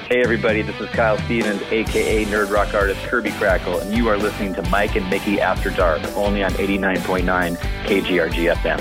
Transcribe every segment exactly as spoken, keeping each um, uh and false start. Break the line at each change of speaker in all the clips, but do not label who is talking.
Hey everybody, this is Kyle Stevens, aka Nerd Rock artist Kirby Crackle, and you are listening to Mike and Mickey After Dark, only on eighty-nine point nine K G R G F M.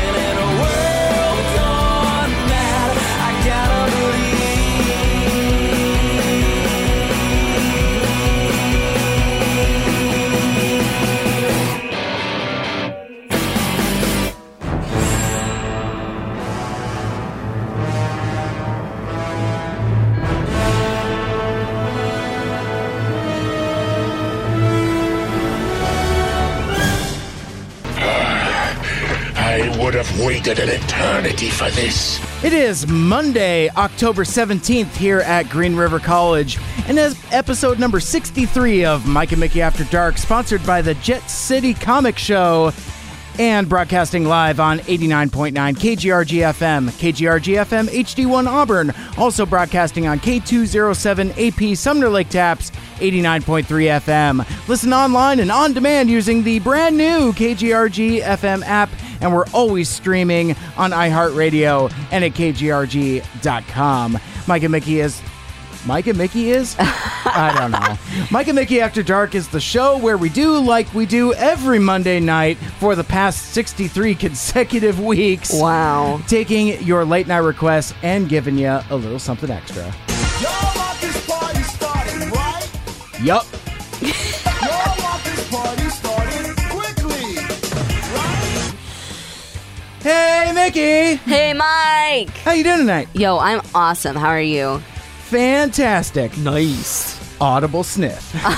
I would have waited an eternity for this.
It is Monday, October seventeenth here at Green River College, and as episode number sixty-three of Mike and Mickey After Dark, sponsored by the Jet City Comic Show, and broadcasting live on eighty-nine point nine K G R G F M, K G R G F M H D one Auburn, also broadcasting on K two oh seven A P Sumner Lake Taps, eighty-nine point three F M. Listen online and on demand using the brand new K G R G F M app, and we're always streaming on iHeartRadio and at K G R G dot com. Mike and Mickey is... Mike and Mickey is? I don't know. Mike and Mickey After Dark is the show where we do like we do every Monday night for the past sixty-three consecutive weeks.
Wow.
Taking your late night requests and giving you a little something extra.
Y'all want this party started, right?
Yup.
Y'all want this party started quickly, right?
Hey, Mickey.
Hey, Mike.
How you doing tonight?
Yo, I'm awesome. How are you?
Fantastic.
Nice.
Audible sniff.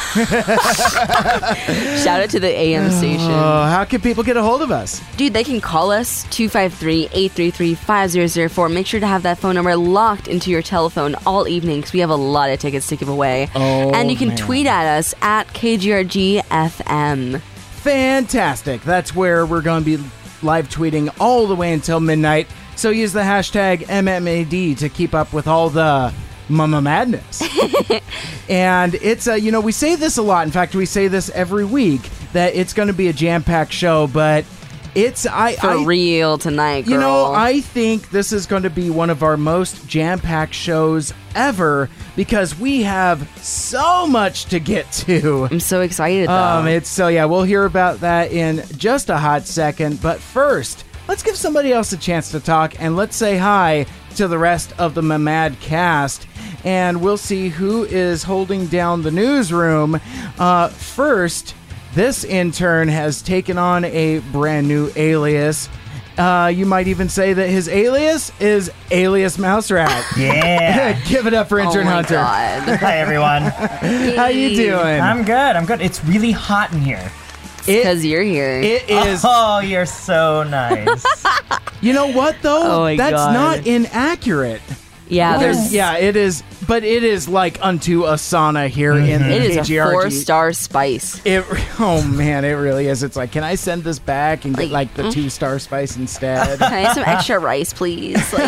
Shout out to the A M station.
Oh, how can people get a hold of us?
Dude, they can call us two five three, eight three three, five zero zero four. Make sure to have that phone number locked into your telephone all evening because we have a lot of tickets to give away.
Oh,
and you can
man.
tweet at us at K G R G F M.
Fantastic. That's where we're going to be live tweeting all the way until midnight. So use the hashtag M M A D to keep up with all the Mama Madness. And it's, uh, you know, we say this a lot. In fact, we say this every week that it's going to be a jam-packed show, but it's... I
For
I,
real tonight, girl.
You know, I think this is going to be one of our most jam-packed shows ever because we have so much to get to.
I'm so excited, though.
Um, it's so, yeah, we'll hear about that in just a hot second. But first, let's give somebody else a chance to talk, and let's say hi to the rest of the Mamad cast, and we'll see who is holding down the newsroom. Uh, first, this intern has taken on a brand new alias. Uh, you might even say that his alias is Alias Mouse Rat.
Yeah.
Give it up for intern
oh my
Hunter.
God.
Hi, everyone.
How you doing?
I'm good. I'm good. It's really hot in here.
Because you're here.
It is.
Oh, you're so nice.
You know what, though?
Oh my
That's
God.
not inaccurate.
yeah,
There's,
there's...
yeah, it is, but it is like unto a sauna here in the
It is
K
a
G R G.
four-star spice.
It, oh man, it really is. It's like, can I send this back and get
Like,
like the two star spice instead?
Can I have some extra rice, please? Like,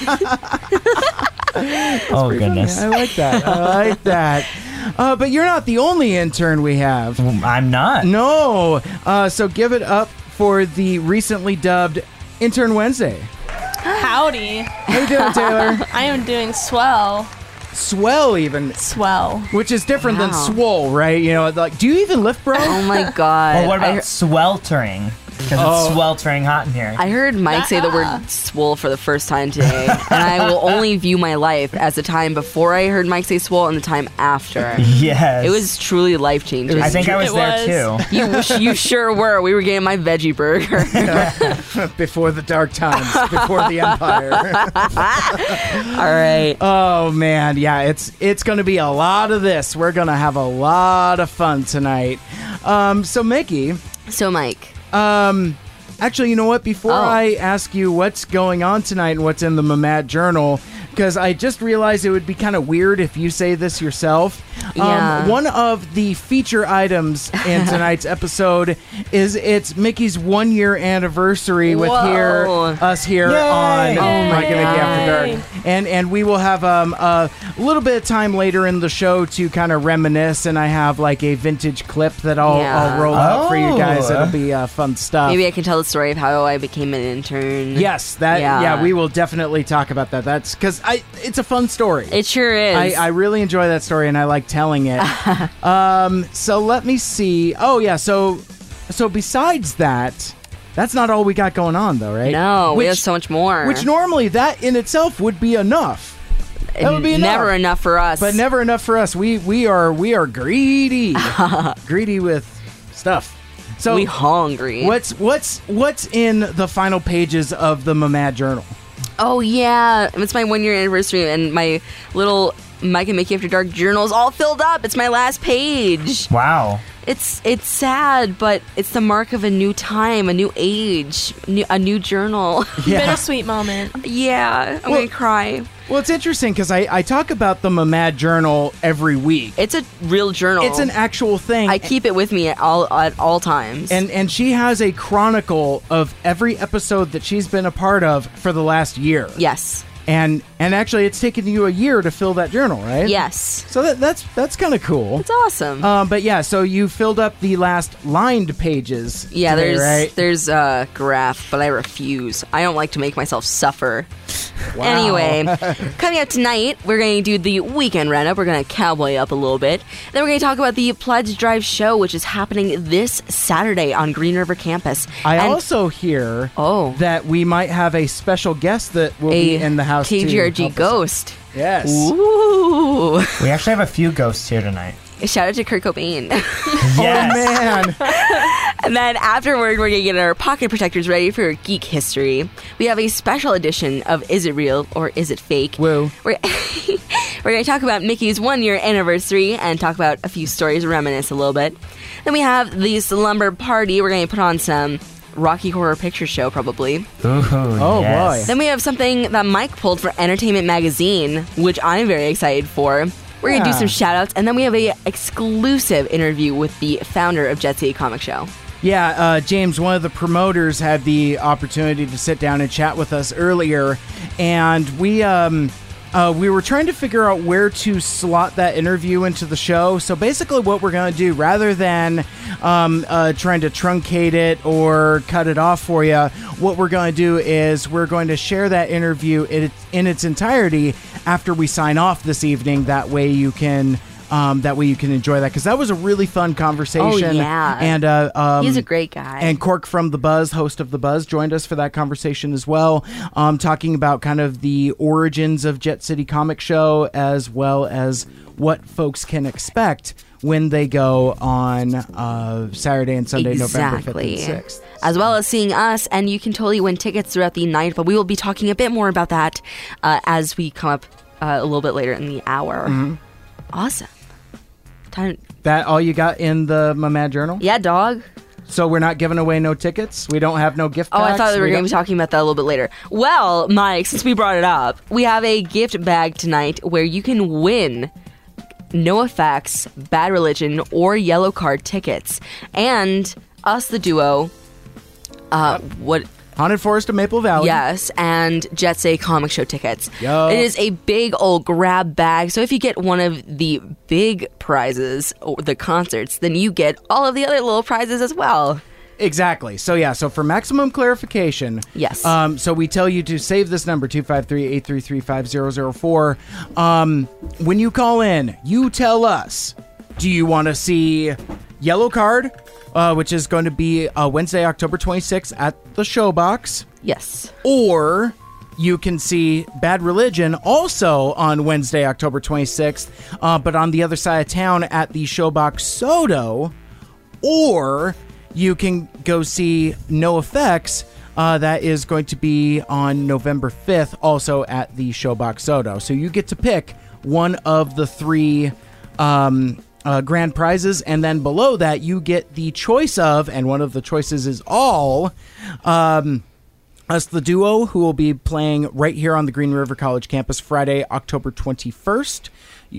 Oh, goodness.
I like that. I like that. Uh, but you're not the only intern we have.
I'm not.
No. Uh, so give it up for the recently dubbed Intern Wednesday.
Howdy.
How you doing, Taylor?
I am doing swell.
Swell, even,
Swell.
which is different than
Wow.
swole, right? You know, like, do you even lift, bro?
oh my God.
Well, what about
I, he-
sweltering? Because
Oh.
it's sweltering hot in here.
I heard Mike say the
Ah.
word swole for the first time today, and I will only view my life as the time before I heard Mike say swole and the time after.
Yes.
It was truly life-changing.
I think I was
It
there,
was.
too.
You, you sure were. We were getting my veggie burger.
Before the dark times, before the empire.
All right.
Oh man, yeah, it's it's going to be a lot of this. We're going to have a lot of fun tonight. Um, so Mickey,
So, Mike.
um, actually, you know what? Before
Oh.
I ask you what's going on tonight and what's in the Mamad Journal, because I just realized it would be kind of weird if you say this yourself.
Yeah.
Um, one of the feature items in tonight's episode is it's Mickey's one year anniversary with
Whoa.
here us here
Yay.
on
Oh
my
Mike and Mickey After
Yay.
Dark. And and we will have um, a little bit of time later in the show to kind of reminisce, and I have like a vintage clip that I'll,
Yeah.
I'll roll out for you guys.
Oh.
It'll be uh, fun stuff.
Maybe I can tell the story of how I became an intern.
Yes, that yeah.
Yeah.
we will definitely talk about that. That's because it's I, it's a fun story.
It sure is.
I, I really enjoy that story, and I like telling it. um, so let me see. Oh yeah, so so besides that, that's not all we got going on, though, right?
no, we
Which-
have so much more.
Which normally that in itself would be enough. That would be enough.
Never enough for us.
But never enough for us. We we are we are greedy, greedy with stuff. So
we hungry.
what's what's what's in the final pages of the Mamad Journal?
Oh yeah, it's my one year anniversary, and my little Mike and Mickey After Dark journal is all filled up. It's my last page.
Wow.
It's it's sad, but it's the mark of a new time, a new age, new, a new journal.
Yeah.
Bittersweet moment.
yeah, I'm
Well-
gonna cry.
Well, it's interesting because I, I talk about the Mamad Journal every week.
It's a real journal.
It's an actual thing.
I keep it with me at all at all times.
and and she has a chronicle of every episode that she's been a part of for the last year.
yes,
And and actually, it's taken you a year to fill that journal, right?
yes,
So that, that's that's kind of cool.
it's awesome.
Um, but yeah, so you filled up the last lined pages.
yeah,
today,
there's
right?
there's a graph, but I refuse. I don't like to make myself suffer.
Wow.
Anyway, coming up tonight, we're going to do the weekend roundup. We're going to cowboy up a little bit. Then we're going to talk about the Pledge Drive show, which is happening this Saturday on Green River campus.
I
And
also hear
Oh.
that we might have a special guest that will be
a
in the house
K G R G
to help us.
ghost.
Yes.
Ooh!
We actually have a few ghosts here tonight.
Shout out to Kurt Cobain.
Yes.
Man.
And then afterward, we're going to get our pocket protectors ready for geek history. We have a special edition of Is It Real or Is It Fake?
Woo.
We're, we're going to talk about Mickey's one year anniversary and talk about a few stories, reminisce a little bit. Then we have the Slumber Party. We're going to put on some Rocky Horror Picture Show, probably.
Ooh,
Oh,
yes.
Then we have something that Mike pulled for Entertainment Magazine, which I'm very excited for. We're going to
Yeah.
do some shout-outs, and then we have a exclusive interview with the founder of Jet City Comic Show.
Yeah, uh, James, one of the promoters, had the opportunity to sit down and chat with us earlier, and we um, uh, we were trying to figure out where to slot that interview into the show. So basically, what we're going to do, rather than um, uh, trying to truncate it or cut it off for you, what we're going to do is we're going to share that interview in its, in its entirety after we sign off this evening. That way, you can. Um, that way you can enjoy that, because that was a really fun conversation.
Oh, yeah.
And uh, um,
He's a great guy.
And Cork from The Buzz, host of The Buzz, joined us for that conversation as well, um, talking about kind of the origins of Jet City Comic Show, as well as what folks can expect when they go on uh, Saturday and Sunday, November fifth
Exactly.
and sixth.
As well as seeing us, and you can totally win tickets throughout the night, but we will be talking a bit more about that uh, as we come up uh, a little bit later in the hour.
Mm-hmm.
Awesome. Time.
That all you got in the Mamad Journal?
Yeah, dog.
So we're not giving away no tickets? We don't have no gift
Oh,
packs?
I thought we were
We
going to be
don't-
talking about that a little bit later. Well, Mike, since we brought it up, we have a gift bag tonight where you can win NoFX, Bad Religion, or Yellow Card tickets. And us, the duo, uh, what...
Haunted Forest of Maple Valley.
Yes, and Jet City Comic Show tickets.
Yo.
It is a big old grab bag, so if you get one of the big prizes, or the concerts, then you get all of the other little prizes as well.
Exactly. So yeah, so for maximum clarification,
Yes.
Um, so we tell you to save this number, two five three, eight three three, five zero zero four. Um, when you call in, you tell us, do you want to see Yellow Card, uh, which is going to be uh, Wednesday, October twenty-sixth at the Showbox,
Yes.
or you can see Bad Religion also on Wednesday, October twenty-sixth, uh, but on the other side of town at the Showbox Soto, or you can go see NoFX. Uh, that is going to be on November fifth, also at the Showbox Soto. So you get to pick one of the three um, uh, grand prizes, and then below that you get the choice of, and one of the choices is all, um, us, the duo, who will be playing right here on the Green River College campus Friday, October twenty-first.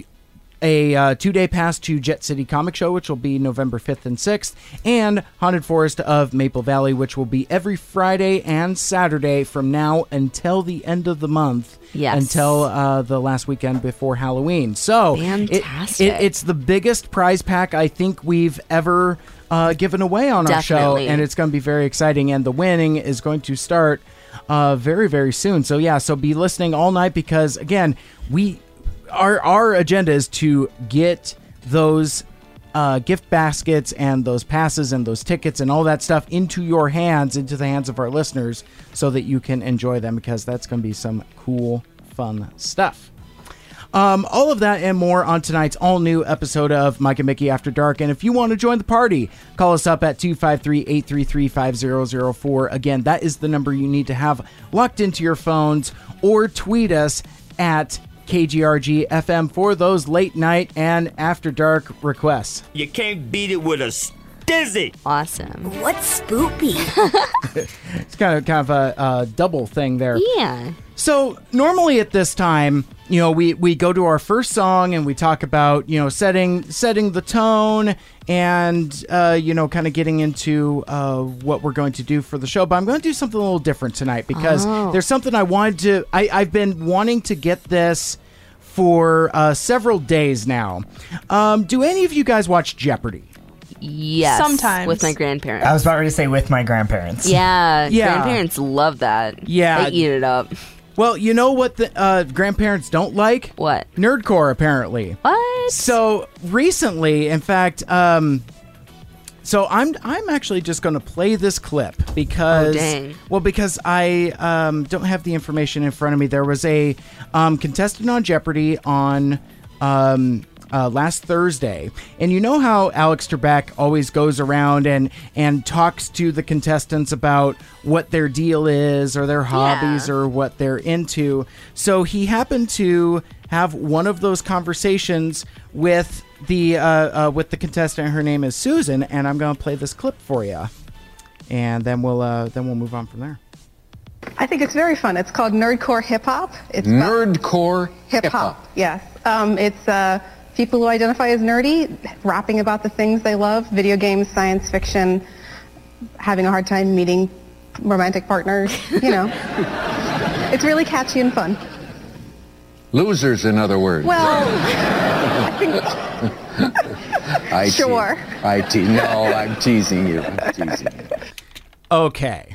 A uh, two-day pass to Jet City Comic Show, which will be November fifth and sixth, and Haunted Forest of Maple Valley, which will be every Friday and Saturday from now until the end of the month.
Yes.
Until uh, the last weekend before Halloween. So it-
Fantastic.
It, it's the biggest prize pack I think we've ever uh, given away on our show,
Definitely.
and it's going to be very exciting. And the winning is going to start uh, very, very soon. So yeah, so be listening all night because again, we our our agenda is to get those uh, gift baskets and those passes and those tickets and all that stuff into your hands, into the hands of our listeners, so that you can enjoy them because that's going to be some cool, fun stuff. Um, all of that and more on tonight's all-new episode of Mike and Mickey After Dark. And if you want to join the party, call us up at two five three, eight three three, five zero zero four. Again, that is the number you need to have locked into your phones, or tweet us at K G R G F M for those late night and after dark requests.
You can't beat it with a stizzy.
Awesome.
What's spoopy?
It's kind of kind of a, a double thing there.
Yeah.
So normally at this time, you know, we, we go to our first song and we talk about, you know, setting setting the tone and, uh, you know, kind of getting into uh, what we're going to do for the show. But I'm going to do something a little different tonight because
Oh.
there's something I wanted to, I, I've been wanting to get this for uh, several days now. Um, do any of you guys watch Jeopardy?
Yes.
Sometimes.
With my grandparents.
I was about ready to say with my grandparents.
Yeah.
Yeah.
Grandparents love that.
Yeah.
They eat it up.
Well, you know what the uh, grandparents don't like?
What?
Nerdcore, apparently.
What?
So recently, in fact, um, so I'm I'm actually just going to play this clip because,
Oh, dang.
well, because I um, don't have the information in front of me. There was a um, contestant on Jeopardy on um, uh, last Thursday, and you know how Alex Trebek always goes around and and talks to the contestants about what their deal is or their hobbies
Yeah.
or what they're into. So he happened to have one of those conversations with the uh, uh, with the contestant. Her name is Susan, and I'm going to play this clip for you, and then we'll uh, then we'll move on from there.
I think it's very fun. It's called Nerdcore Hip Hop. It's about
Nerdcore
hip hop. Yes. Um, it's uh, people who identify as nerdy, rapping about the things they love: video games, science fiction, having a hard time meeting romantic partners. You know, it's really catchy and fun.
Losers, in other words.
Well, I think
I te-
sure.
I te- No, I'm teasing you. I'm teasing you.
Okay,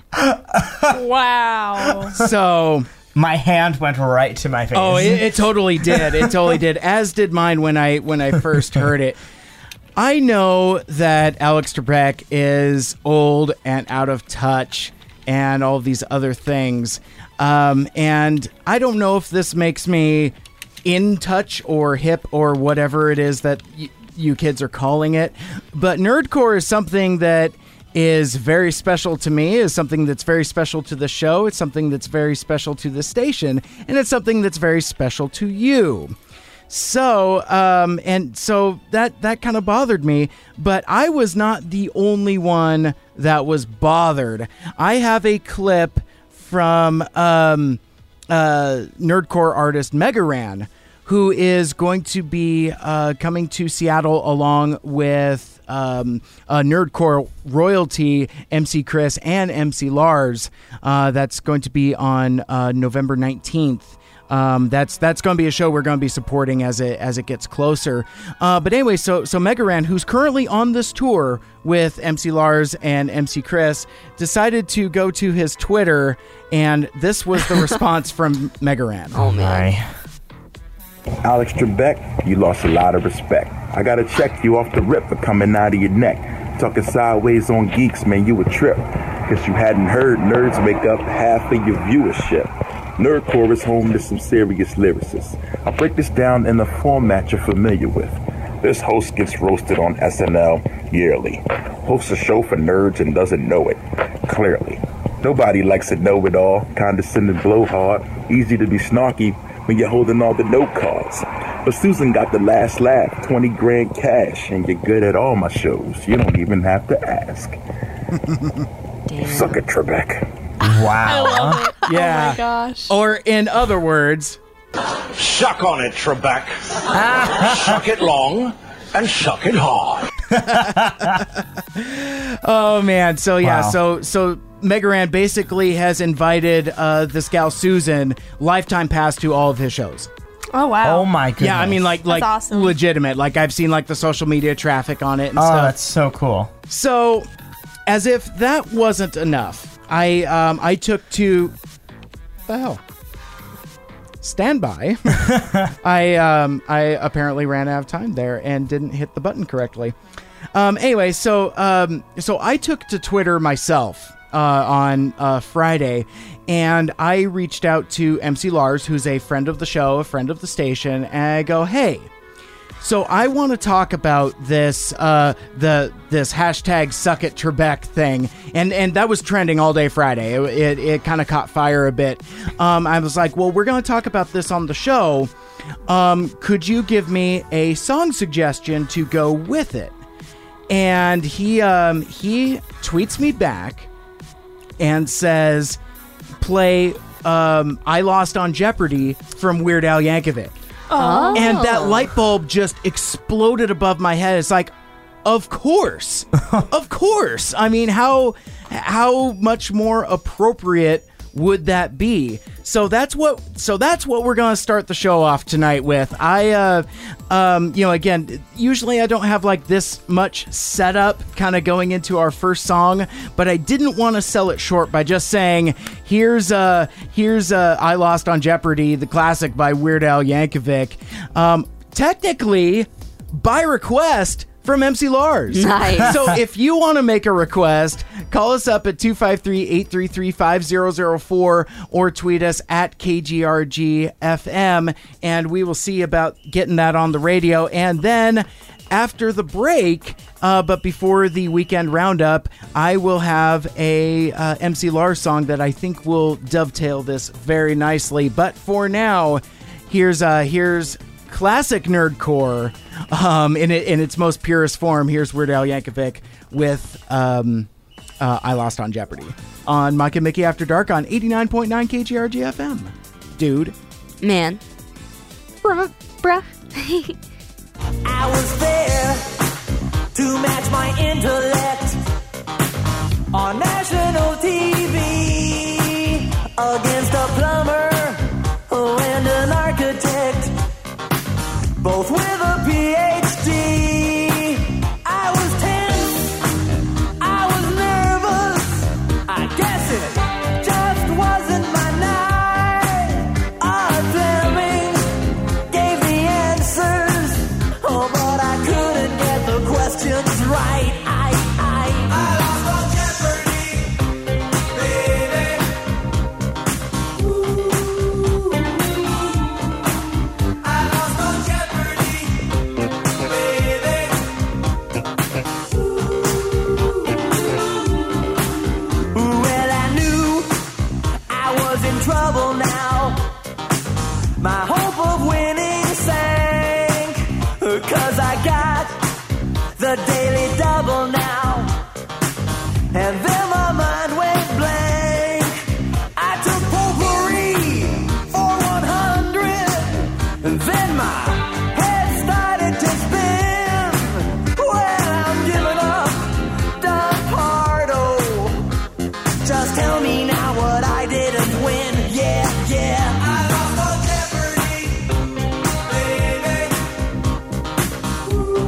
Wow.
so.
My hand went right to my face.
Oh, it, it totally did. It totally did. As did mine when I when I first heard it. I know that Alex Trebek is old and out of touch and all these other things. Um, and I don't know if this makes me in touch or hip or whatever it is that y- you kids are calling it. But Nerdcore is something that is very special to me, is something that's very special to the show. It's something that's very special to the station. And it's something that's very special to you. So, um, and so that, that kind of bothered me, but I was not the only one that was bothered. I have a clip from, um, uh, Nerdcore artist Megaran, who is going to be, uh, coming to Seattle along with, um, uh, Nerdcore royalty, M C Chris and M C Lars. Uh, that's going to be on, uh, November nineteenth. Um, that's that's going to be a show we're going to be supporting as it as it gets closer. Uh, but anyway, so so Megaran, who's currently on this tour with M C Lars and M C Chris, decided to go to his Twitter, and this was the response from Megaran.
Oh, man.
Alex Trebek, you lost a lot of respect. I gotta check you off the rip for coming out of your neck. Talking sideways on geeks, man, you a trip. Guess you hadn't heard nerds make up half of your viewership. Nerdcore is home to some serious lyricists. I'll break this down in the format you're familiar with. This host gets roasted on S N L yearly. Hosts a show for nerds and doesn't know it. Clearly. Nobody likes a know-it-all, condescending blowhard, easy to be snarky when you're holding all the note cards. But Susan got the last laugh, twenty grand cash, and you're good at all my shows. You don't even have to ask. Suck it, Trebek.
Wow.
I love it.
Yeah.
Oh my gosh.
Or in other words,
Suck on it, Trebek. Suck it long and suck it hard.
oh man, so yeah,
Wow.
so so Megaran basically has invited uh, this gal Susan lifetime pass to all of his shows.
Oh wow.
Oh my goodness.
Yeah, I mean like like
awesome.
legitimate. Like I've seen like the social media traffic on it and
Oh,
stuff.
that's so cool.
So, as if that wasn't enough, I um, I took to The hell? Stand by. I um, I apparently ran out of time there and didn't hit the button correctly. Um, anyway, so um, so I took to Twitter myself uh, on uh, Friday, and I reached out to M C Lars, who's a friend of the show, a friend of the station, and I go, hey, so I want to talk about this uh, the this hashtag Suck It Trebek thing, and and that was trending all day Friday. It it, it kind of caught fire a bit. Um, I was like, well, we're going to talk about this on the show. Um, could you give me a song suggestion to go with it? And he um, he tweets me back and says, play um, I Lost on Jeopardy from Weird Al Yankovic.
Oh.
And that light bulb just exploded above my head. It's like, of course. Of course. I mean, how how much more appropriate would that be? So that's what so that's what we're going to start the show off tonight with. I uh um you know, again, usually I don't have like this much setup kind of going into our first song, but I didn't want to sell it short by just saying here's uh here's uh I Lost on Jeopardy, the classic by Weird Al Yankovic. Um technically by request from M C Lars.
Nice.
So if you want to make a request, call us up at two five three, eight three three, five zero zero four or tweet us at K G R G F M, and we will see about getting that on the radio. And then after the break, uh, but before the weekend roundup, I will have a uh, M C Lars song that I think will dovetail this very nicely. But for now, here's uh, here's classic nerdcore um, in, it, in its most purest form. Here's Weird Al Yankovic with um, uh, I Lost on Jeopardy on Mike and Mickey After Dark on eighty-nine point nine K G R G F M. Dude.
Man.
Bruh.
Bruh.
I was there to match my intellect on national T V against a plumber and an architect, both with a P H D. I was tense, I was nervous, I guess it just wasn't my night. Art Fleming gave the answers, oh, but I couldn't get the questions right. I, I, I lost on Jeopardy, baby. Ooh. I lost on Jeopardy, baby. Ooh. Well, I knew I was in trouble now. My hope of winning sank, 'cause I got the daily double now. And then my mind went blank. I took potpourri for one hundred, and then my head started to spin. Well, I'm giving up, Don Pardo. Just tell me now what I didn't win. Yeah, yeah. I lost on Jeopardy, baby. Ooh.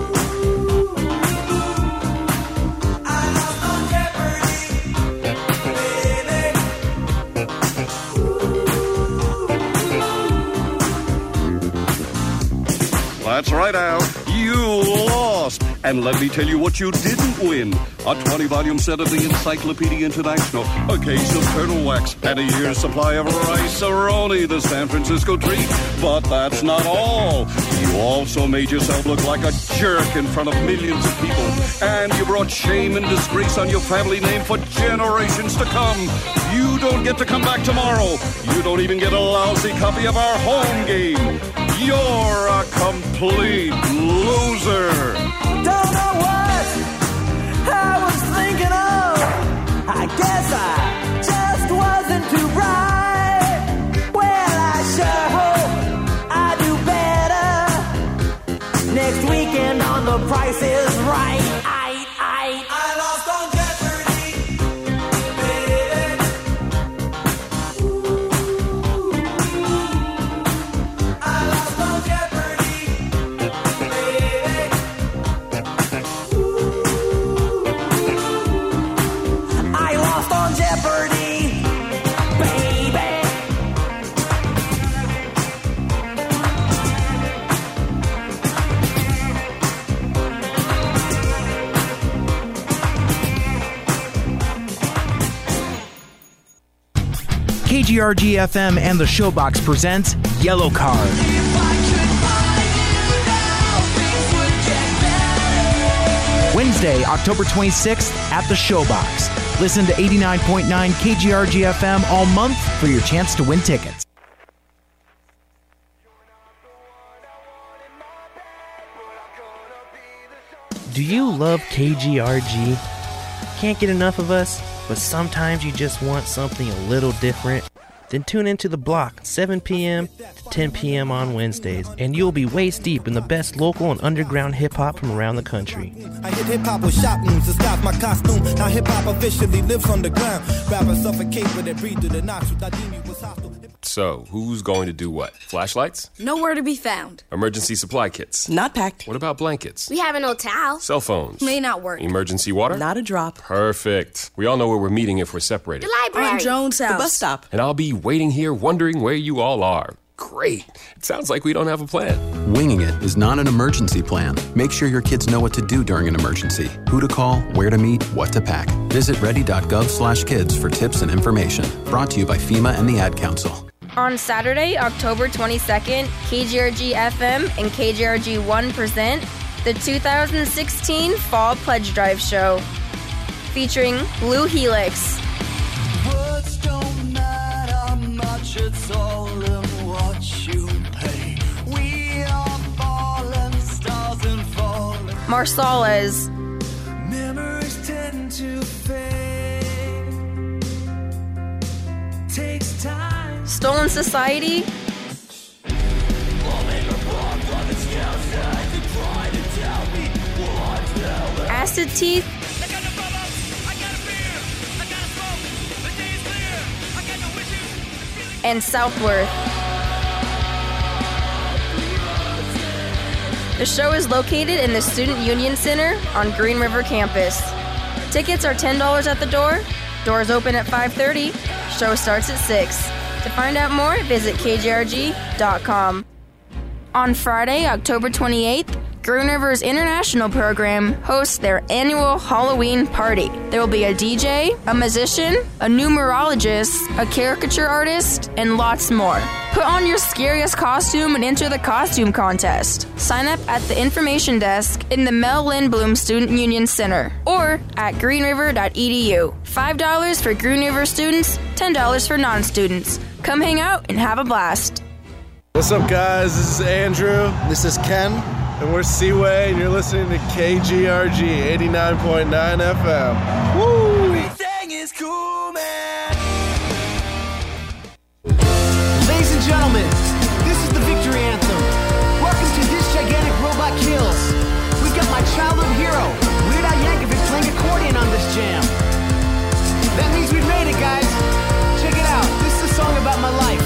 I lost on Jeopardy, baby.
That's right, Al. You lost. And let me tell you what you didn't win. A twenty-volume set of the Encyclopedia International, a case of turtle wax, and a year's supply of rice-a-roni, the San Francisco treat. But that's not all. You also made yourself look like a jerk in front of millions of people. And you brought shame and disgrace on your family name for generations to come. You don't get to come back tomorrow. You don't even get a lousy copy of our home game. You're a complete loser.
Don't know what I was thinking of. I guess I just wasn't too bright. Well, I sure hope I do better next weekend on The Price is Right. I, I, I lost on Jeopardy, baby. Ooh. I lost on Jeopardy, baby.
K G R G F M and the Showbox presents Yellow Card. Wednesday, October twenty-sixth at the Showbox. Listen to eighty-nine point nine K G R G F M all month for your chance to win tickets.
Do you love K G R G? Can't get enough of us, but sometimes you just want something a little different? Then tune into The Block, seven p.m. to ten p.m. on Wednesdays, and you'll be waist deep in the best local and underground hip-hop from around the country.
I hit hip-hop with shot wounds, disguise my costume. Now hip-hop officially lives on the ground. Rappers suffocate when they breathe through the nostrils. I deem you was hostile.
So, who's going to do what? Flashlights?
Nowhere to be found.
Emergency supply kits?
Not packed.
What about blankets?
We have an old towel.
Cell phones?
May not work.
Emergency water?
Not a drop.
Perfect. We all know where we're meeting if we're separated.
The library. On Jones House.
The bus stop.
And I'll be waiting here wondering where you all are. Great. It sounds like we don't have a plan.
Winging it is not an emergency plan. Make sure your kids know what to do during an emergency, who to call, where to meet, what to pack. Visit ready.gov slash kids for tips and information. Brought to you by FEMA and the Ad Council.
On Saturday, October twenty-second, K G R G F M and K G R G one present the two thousand sixteen Fall Pledge Drive Show, featuring Blue Helix.
Words don't matter much, it's all in what you pay. We are fallen stars and fallen.
Marsales.
Memories tend to fade. Takes time.
Stolen Society. Acid Teeth. And Southworth. The show is located in the Student Union Center on Green River campus. Tickets are ten dollars at the door. Doors open at five thirty. Show starts at six. To find out more, visit K G R G dot com. On Friday, October twenty-eighth, Green River's International Program hosts their annual Halloween party. There will be a D J, a musician, a numerologist, a caricature artist, and lots more. Put on your scariest costume and enter the costume contest. Sign up at the information desk in the Mel Lynn Bloom Student Union Center or at green river dot e d u. five dollars for Green River students, ten dollars for non-students. Come hang out and have a blast.
What's up, guys? This is Andrew. This is Ken. And we're Seaway, and you're listening to K G R G eighty-nine point nine F M. Woo!
Everything is cool, man.
Ladies and gentlemen, this is the victory anthem. Welcome to This Gigantic Robot Kills. We've got my childhood hero, Weird Al Yankovic, playing accordion on this jam. That means we've made it, guys. Check it out. This is a song about my life.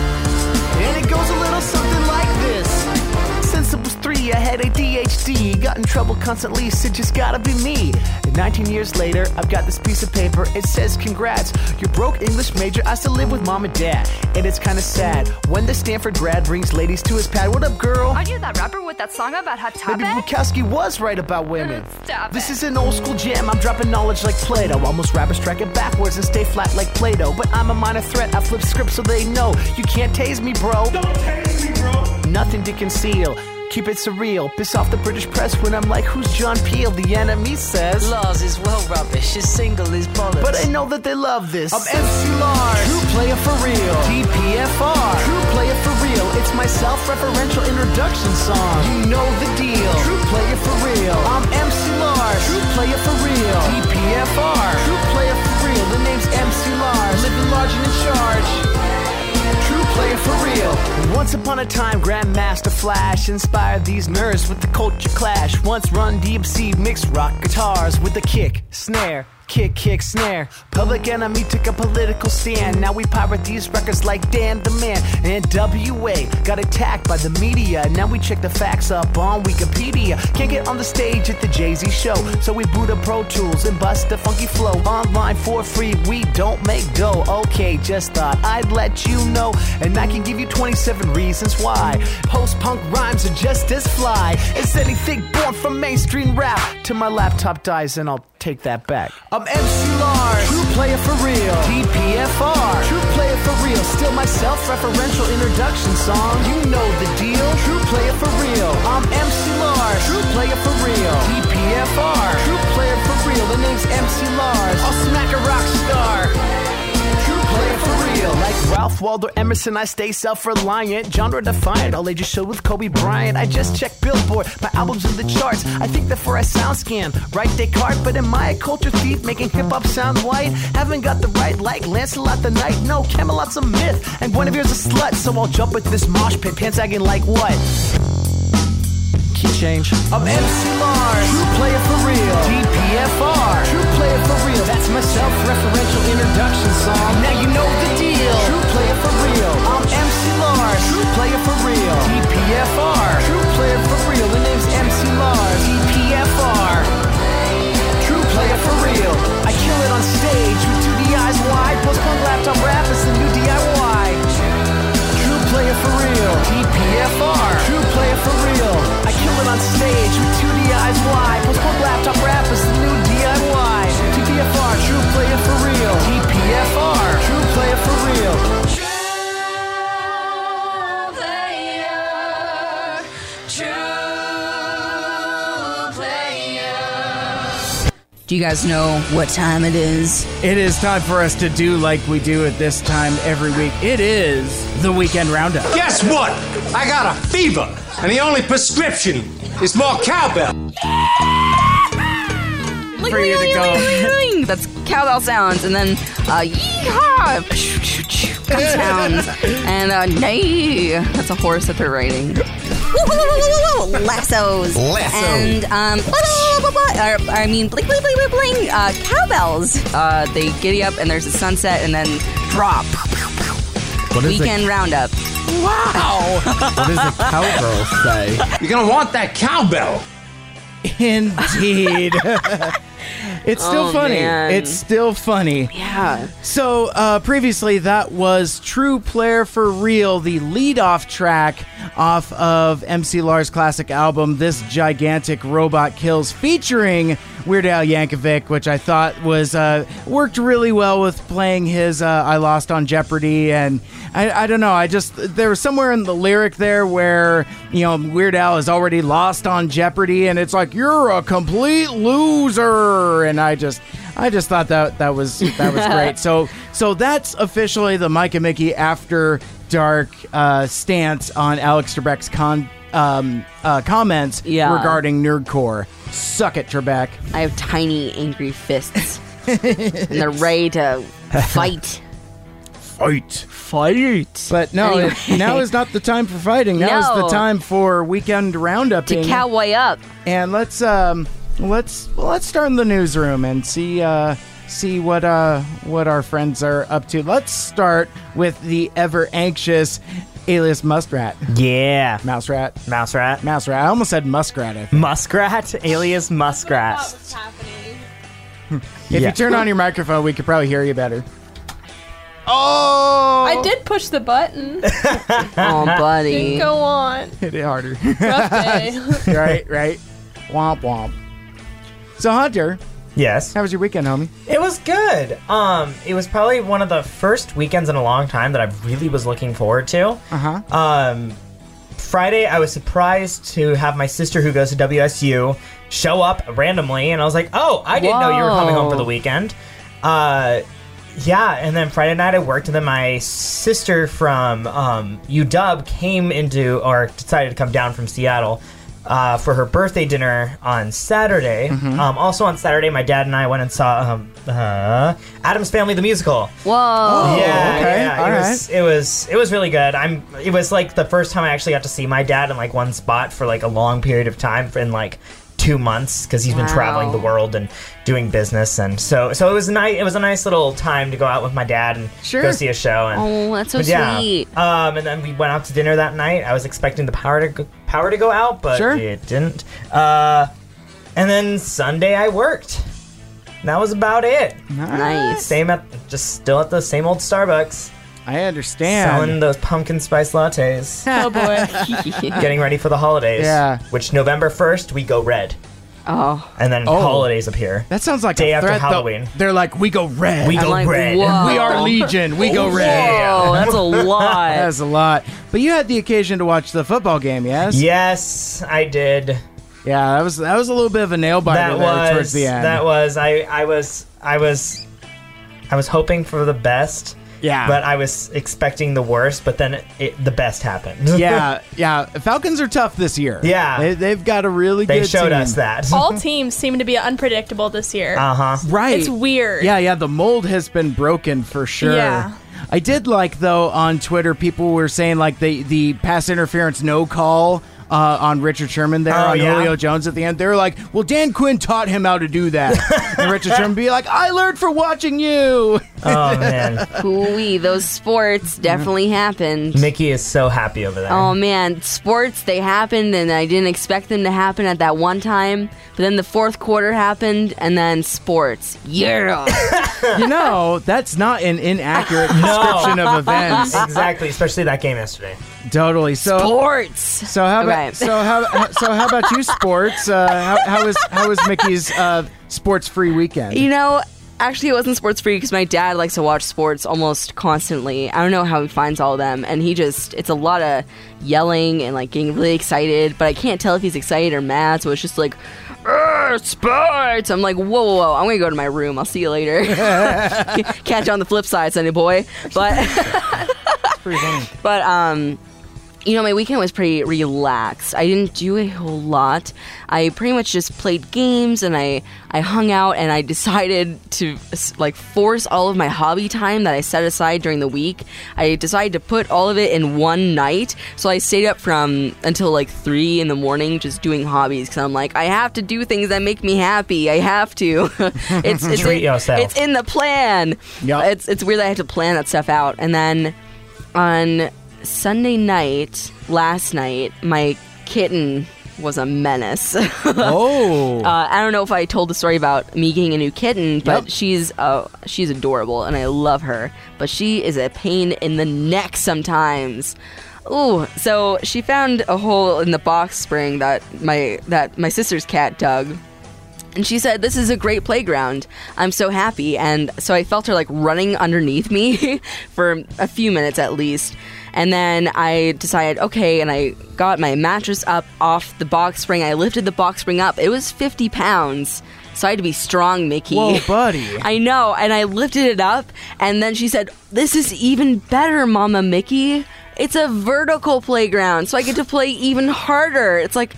And it goes a little something like this. Since I was three, I had A D H D. Got in trouble constantly, said just gotta be me. And nineteen years later, I've got this piece of paper. It says, congrats, you broke English major. I still live with mom and dad. And it's kinda sad when the Stanford grad brings ladies to his pad. What up, girl?
Are you that rapper with that song about hot topic?
Baby Bukowski was right about women.
Stop
This
it.
is an old school jam. I'm dropping knowledge like Plato. Almost rappers track it backwards and stay flat like Play-Doh. But I'm a minor threat. I flip scripts so they know you can't tase me, bro. Don't tase me, bro. Nothing to conceal. Keep it surreal. Piss off the British press when I'm like, who's John Peel? The enemy says
Lars is well rubbish, his single is bollocks.
but I know that they love this. I'm M C Lars, true player for real. T P F R, true player for real. It's my self-referential introduction song. You know the deal. True player for real. I'm M C Lars, true player for real. T P F R, true player for real. The name's M C Lars, living large and in charge. True player for real. Once upon a time, Grandmaster Flash inspired these nerds with the culture clash. Once Run D M C mixed rock guitars with the kick, snare, kick, kick, snare. Public Enemy took a political stand. Now we pirate these records like Dan the Man. And W A got attacked by the media. Now we check the facts up on Wikipedia. Can't get on the stage at the Jay-Z show, so we boot up Pro Tools and bust a funky flow. Online for free, we don't make dough. Okay, just thought I'd let you know. And I can give you twenty-seven reasons why. Post-punk rhymes are just as fly as anything born from mainstream rap. Till my laptop dies and I'll take that back. I'm M C Lars, true player for real. T P F R, true player for my self-referential introduction song. You know the deal. True player for real. I'm M C Lars. True player for real. T P F R. True player for real. The name's M C Lars. I'll smack a rock star. True player for real. Like Ralph Waldo Emerson, I stay self-reliant. Genre defiant. All ages show with Kobe Bryant. I just check Billboard. My album's in the charts. I think before I sound scan. Right Descartes, but am I a culture thief making hip-hop sound white? Haven't got the right like Lancelot the Knight. No, Camelot's a myth. And Guinevere's a slut. So I'll jump with this mosh pit. Pants sagging like what? Key change. I'm M C Lars. True player for real. T P F R. True player for real. That's my self-referential introduction song. Now you know the deal. True player for real. I'm M C Lars. True player for real. T P F R. True player for real. The name's M C Lars. T P F R. True player for real. I kill it on stage with two D Is wide. Post-punk laptop rap is the new D I Y. True player for real. T P F R. True player for real. I kill it on stage with two D Is wide. Post-punk laptop rap is the new D I Y. T P F R. True player for real. T P F R. True player for real.
Do you guys know what time it is?
It is time for us to do like we do at this time every week. It is the Weekend Roundup.
Guess what? I got a fever, and the only prescription is more cowbell.
For you to go.
That's cowbell sounds, and then uh, yeehaw, gun sounds, and uh, neigh. That's a horse that they're riding. Lassos.
Lasso.
And, um, blah, blah, blah, blah, or, I mean, bling, bling, bling, bling, bling, uh, cowbells. Uh, they giddy up, and there's a sunset, and then drop.
What is
Weekend
the,
Roundup.
Wow.
What does the cowgirl say?
You're gonna want that cowbell.
Indeed. It's still
Oh,
funny.
man.
It's still funny.
Yeah.
So, uh, previously, that was True Player for Real, the lead-off track off of M C Lars' classic album, This Gigantic Robot Kills, featuring Weird Al Yankovic, which I thought was uh, worked really well with playing his uh, I Lost on Jeopardy. And I, I don't know, I just, there was somewhere in the lyric there where, you know, Weird Al is already lost on Jeopardy, and it's like, you're a complete loser. And I just, I just thought that that was that was great. So, so that's officially the Mike and Mickey After Dark uh, stance on Alex Trebek's con um, uh, comments
Yeah.
regarding Nerdcore. Suck it, Trebek.
I have tiny, angry fists. And they're ready to fight.
Fight.
Fight.
But no,
Anyway.
it- now is not the time for fighting. Now is
No.
the time for Weekend Roundup.
To cowboy up.
And let's um let's well, let's start in the newsroom and see uh see what uh what our friends are up to. Let's start with the ever anxious alias Muskrat.
Yeah.
Mouse Rat.
Mouse Rat.
Mouse Rat. I almost said Muskrat. I think.
Muskrat, alias Muskrat.
If
Yeah.
you turn on your microphone, we could probably hear you better. Oh!
I did push the button.
Oh, buddy.
Didn't go on.
Hit it harder.
Rough day.
right, right. Womp womp. So Hunter,
Yes.
how was your weekend, homie?
It was good. Um, it was probably one of the first weekends in a long time that I really was looking forward to.
Uh-huh.
Um, Friday, I was surprised to have my sister who goes to W S U show up randomly, and I was like, oh, I didn't know you were coming home for the
Whoa.
weekend. Uh, yeah, and then Friday night I worked, and then my sister from um, U W came into, or decided to come down from Seattle uh, for her birthday dinner on Saturday.
Mm-hmm.
Um, also on Saturday, my dad and I went and saw um, uh, Addams Family the musical.
Whoa.
Oh,
yeah,
okay.
yeah,
All
it
right.
was it was it was really good. I'm it was like the first time I actually got to see my dad in like one spot for like a long period of time in like two months because he's been
Wow.
traveling the world and doing business, and so so it was nice. It was a nice little time to go out with my dad and
Sure.
go see a show. And,
Oh, that's so
but yeah,
sweet.
Um, and then we went out to dinner that night. I was expecting the power to go, power to go out, but
Sure.
it didn't. Uh, and then Sunday I worked. That was about it.
Nice.
Same at just still at the same old Starbucks.
I understand.
Selling those pumpkin spice lattes.
Oh boy.
Getting ready for the holidays.
Yeah.
Which November first we go red.
Oh.
And then
Oh.
holidays appear.
That sounds like
Day
a
after
threat, though.
Halloween.
They're like, we go red.
We
I'm
go
like,
red.
whoa.
We are Legion. We go red.
Whoa, that's a lot.
That's a lot. But you had the occasion to watch the football game, yes?
Yes, I did.
Yeah, that was that was a little bit of a nail biter
That
there
was
towards the end.
that was I I was I was I was hoping for the best.
Yeah.
But I was expecting the worst, but then it, the best happened.
yeah, yeah. Falcons are tough this year.
Yeah.
They, they've got a really
They
good
showed
team.
us that.
All teams seem to be unpredictable this year.
Uh-huh.
Right.
It's weird.
Yeah, yeah. The mold has been broken for sure.
Yeah.
I did like, though, on Twitter, people were saying, like, the, the pass interference no call uh, on Richard Sherman there,
Oh,
on
yeah?
Julio Jones at the end. They were like, well, Dan Quinn taught him how to do that. And Richard Sherman be like, I learned from watching you.
Oh, man.
Hooey, those sports definitely happened.
Mickey is so happy over there.
Oh man, sports, they happened and I didn't expect them to happen at that one time. But then the fourth quarter happened and then sports. Yeah.
You know, that's not an inaccurate description of events.
Exactly, especially that game yesterday.
Totally. So
Sports.
So how about
Okay.
so how so how about you, sports? Uh, how, how was how was Mickey's uh, sports free weekend?
You know, actually it wasn't sports free because my dad likes to watch sports almost constantly. I don't know how he finds all of them, and he just, it's a lot of yelling and like getting really excited, but I can't tell if he's excited or mad, so it's just like, "Urgh, sports!" I'm like, whoa, whoa, whoa, I'm gonna go to my room, I'll see you later. Catch you on the flip side, Sunny boy. But
pretty funny.
But um you know, my weekend was pretty relaxed. I didn't do a whole lot. I pretty much just played games and I, I hung out and I decided to like force all of my hobby time that I set aside during the week. I decided to put all of it in one night. So I stayed up from until like three in the morning just doing hobbies because I'm like, I have to do things that make me happy. I have to. it's it's
Treat
in,
yourself.
It's in the plan.
Yep.
It's it's weird that I have to plan that stuff out. And then on Sunday night, last night, my kitten was a menace.
Oh.
Uh, I don't know if I told the story about me getting a new kitten, but
Yep.
she's uh, she's adorable and I love her. But she is a pain in the neck sometimes. Ooh, so she found a hole in the box spring that my that my sister's cat dug. And she said, this is a great playground. I'm so happy. And so I felt her like running underneath me for a few minutes at least. And then I decided, okay, and I got my mattress up off the box spring. I lifted the box spring up. It was fifty pounds. So I had to be strong, Mickey.
Whoa, buddy.
I know. And I lifted it up. And then she said, this is even better, Mama Mickey. It's a vertical playground. So I get to play even harder. It's like,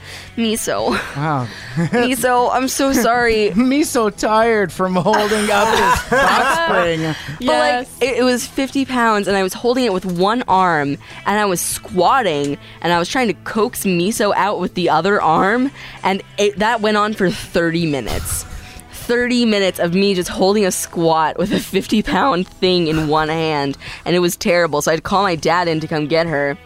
Miso.
Wow.
Miso, I'm so sorry.
Me so tired from holding up this box spring.
But like, it, it was fifty pounds, and I was holding it with one arm, and I was squatting, and I was trying to coax Miso out with the other arm, and it, that went on for thirty minutes. thirty minutes of me just holding a squat with a fifty pound thing in one hand, and it was terrible. So I had to call my dad in to come get her.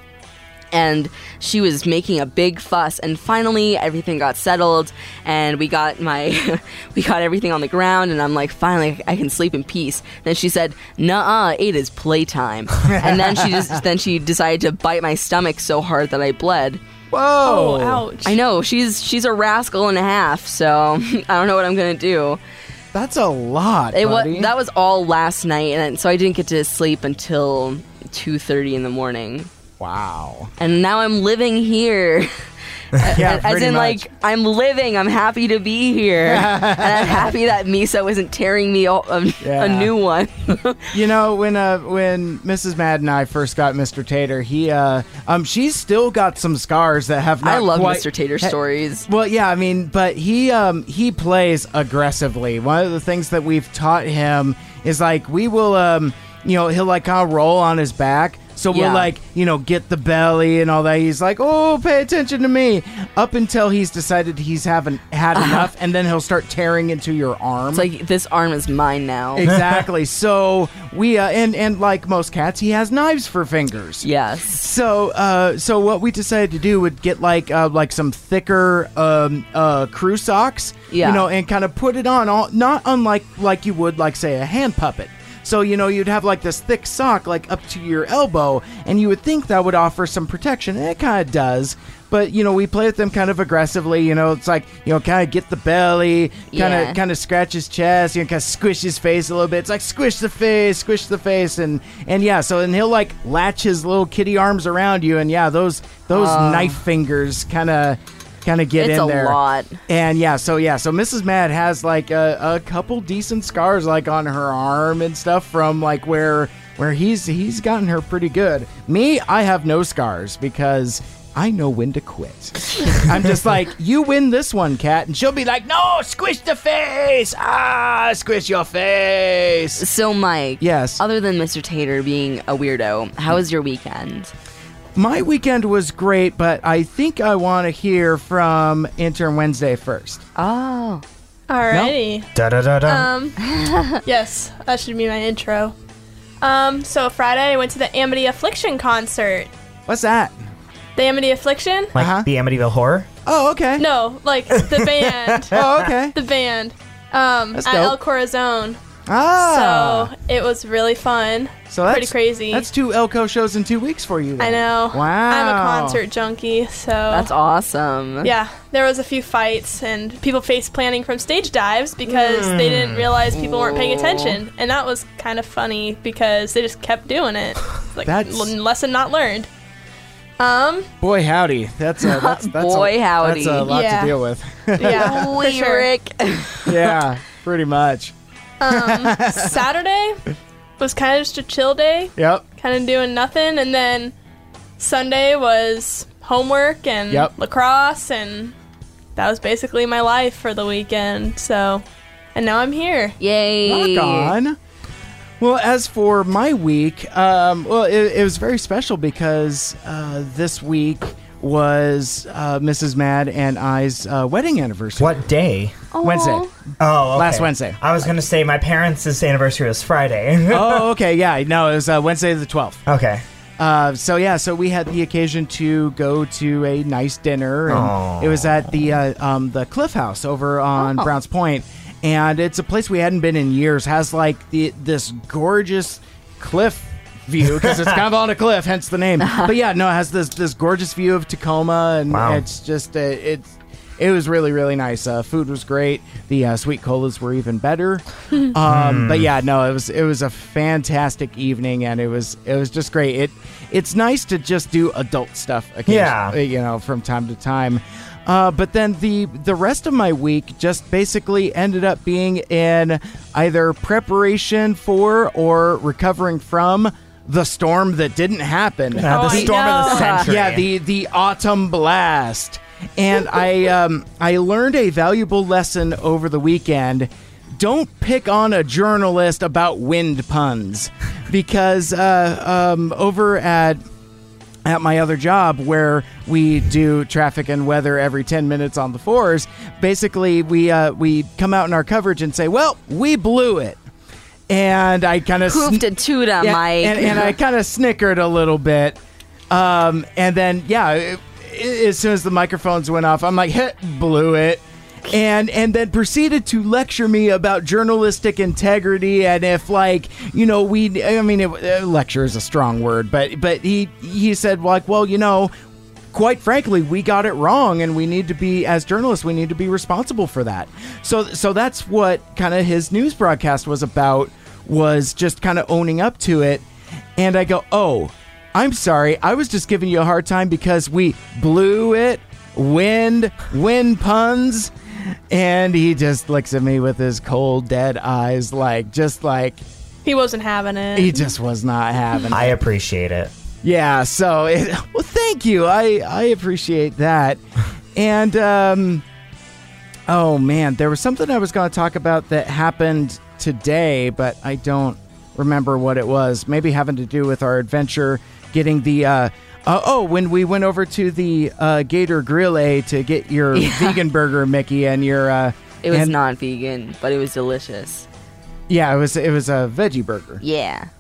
And she was making a big fuss, and finally everything got settled, and we got my we got everything on the ground, and I'm like, finally I can sleep in peace. Then she said, "Nuh-uh, it is playtime." And then she just then she decided to bite my stomach so hard that I bled.
Whoa!
Oh, ouch.
I know, she's she's a rascal and a half, so I don't know what I'm gonna do.
That's a lot,
It was
buddy.
that was all last night, and so I didn't get to sleep until two thirty in the morning.
Wow.
And now I'm living here.
Yeah,
As
pretty
in,
much.
like, I'm living. I'm happy to be here. And I'm happy that Miso isn't tearing me a, a,
Yeah.
a new one.
You know, when uh, when Missus Mad and I first got Mister Tater, he uh, um, she's still got some scars that have not
I love
quite-
Mister Tater
ha-
stories.
Well, yeah, I mean, but he um, he plays aggressively. One of the things that we've taught him is like we will um, you know, he'll like kind of roll on his back. So we'll
Yeah.
like, you know, get the belly and all that. He's like, oh, pay attention to me. Up until he's decided he's haven't had enough, and then he'll start tearing into your arm.
It's like, this arm is mine now.
Exactly. So we uh, and and like most cats, he has knives for fingers.
Yes.
So uh, so what we decided to do would get like uh, like some thicker um, uh, crew socks.
Yeah.
You know, and kind of put it on, all not unlike like you would like say a hand puppet. So, you know, you'd have like this thick sock like up to your elbow, and you would think that would offer some protection, and it kind of does. But, you know, we play with them kind of aggressively. You know, it's like, you know, kind of get the belly, kind of
Yeah.
kind of scratch his chest, you know, kind of squish his face a little bit. It's like squish the face, squish the face, and and yeah. So and he'll like latch his little kitty arms around you, and yeah, those those
Oh.
knife fingers kind of kind of get
It's
in
a
there.
lot.
And yeah, so yeah, so Missus Mad has like a, a couple decent scars like on her arm and stuff from like where where he's he's gotten her pretty good. Me, I have no scars because I know when to quit. I'm just like, you win this one, Kat, and she'll be like, no, squish the face, ah, squish your face.
So, Mike.
Yes.
Other than Mister Tater being a weirdo, how was your weekend?
My weekend was great, but I think I want to hear from Intern Wednesday first.
Oh.
Alrighty.
Da da da da.
Um, yes, that should be my intro. Um, so Friday I went to the Amity Affliction concert.
What's that?
The Amity Affliction?
Like the Amityville Horror?
Oh, okay.
No, like the band.
Oh, okay.
The band. Um,
That's
at
dope.
El Corazon.
Ah.
So it was really fun.
So that's
pretty crazy.
That's two Elko shows in two weeks for you. Then.
I know.
Wow.
I'm a concert junkie, so
That's awesome.
yeah, there was a few fights and people face planting from stage dives because they didn't realize people weren't paying attention, and that was kind of funny because they just kept doing it. It's like
That's-
l- lesson not learned. Um,
Boy howdy, that's a that's, that's
Boy
a,
howdy.
That's a lot
Yeah.
to deal with.
yeah, for
Holy
sure.
Rick.
Yeah, pretty much.
Um, Saturday was kind of just a chill day,
Yep.
kind of doing nothing, and then Sunday was homework and
Yep.
lacrosse, and that was basically my life for the weekend. So, and now I'm here.
Yay.
Rock on. Well, as for my week, um, well, it, it was very special because uh, this week was uh, Missus Mad and I's uh, wedding anniversary.
What day?
Wednesday.
Oh, okay.
Last Wednesday.
I was going to say my parents' anniversary was Friday.
Oh, okay. Yeah. No, it was uh, Wednesday the twelfth.
Okay.
Uh, so yeah, so we had the occasion to go to a nice dinner, and
Aw.
it was at the uh, um, the Cliff House over on
Oh.
Browns Point, and it's a place we hadn't been in years. Has like the this gorgeous cliff view because it's kind of on a cliff, hence the name. But yeah, no, it has this this gorgeous view of Tacoma, and
Wow.
it's just uh, it's. It was really, really nice. Uh, food was great. The uh, sweet colas were even better. Um, But yeah, no, it was it was a fantastic evening, and it was it was just great. It it's nice to just do adult stuff occasionally,
Yeah.
you know, from time to time. Uh, but then the the rest of my week just basically ended up being in either preparation for or recovering from the storm that didn't happen.
Uh, the
Oh, I
storm of the
know.
century.
Yeah, the the autumn blast. And I um, I learned a valuable lesson over the weekend. Don't pick on a journalist about wind puns, because uh, um, over at at my other job where we do traffic and weather every ten minutes on the fours, basically we uh, we come out in our coverage and say, well, we blew it. And I kind of
Hoofed a tuda, Mike.
and, and I kind of snickered a little bit. Um, and then, yeah, it, it, as soon as the microphones went off, I'm like, hit, blew it. And and then proceeded to lecture me about journalistic integrity and if, like, you know, we, I mean, it, uh, lecture is a strong word, but but he he said, like, well, you know, quite frankly, we got it wrong, and we need to be, as journalists, we need to be responsible for that. So so that's what kind of his news broadcast was about, was just kind of owning up to it. And I go, oh, I'm sorry, I was just giving you a hard time because we blew it, wind, wind puns. And he just looks at me with his cold, dead eyes, like, just like,
He wasn't having it.
he just was not having
I
it.
appreciate it.
Yeah, so, it, well, thank you. I, I appreciate that. And, um, oh, man, there was something I was going to talk about that happened today, but I don't remember what it was. Maybe having to do with our adventure getting the, uh, uh oh, when we went over to the uh, Gator Grill A to get your
Yeah.
vegan burger, Mickey, and your, uh,
It was
and-
not vegan, but it was delicious.
yeah, it was, it was a veggie burger.
Yeah.